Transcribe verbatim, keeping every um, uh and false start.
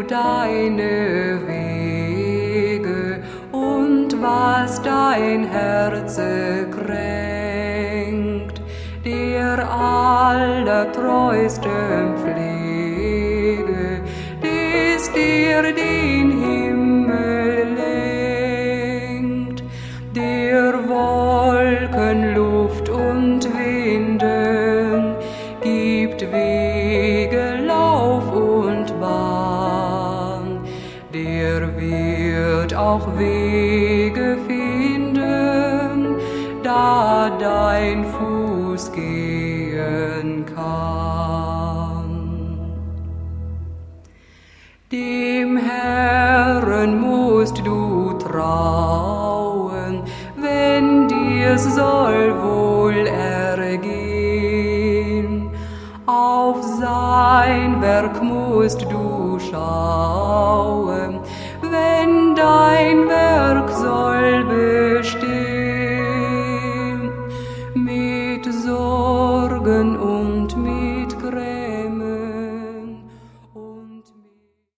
deine Wege und was dein Herze kränkt, der allertreusten Pflege, des dir den Himmel lenkt, der Wolken, Luft und Winden gibt Wege, Lauf und Bahn, der wird auch Wege finden, da dein Fuß gehen kann. Dem Herrn musst du trauen, wenn dir's soll wohl ergehen. Auf sein Werk musst du schauen, wenn dein Werk soll bestehen. Mit Sorgen und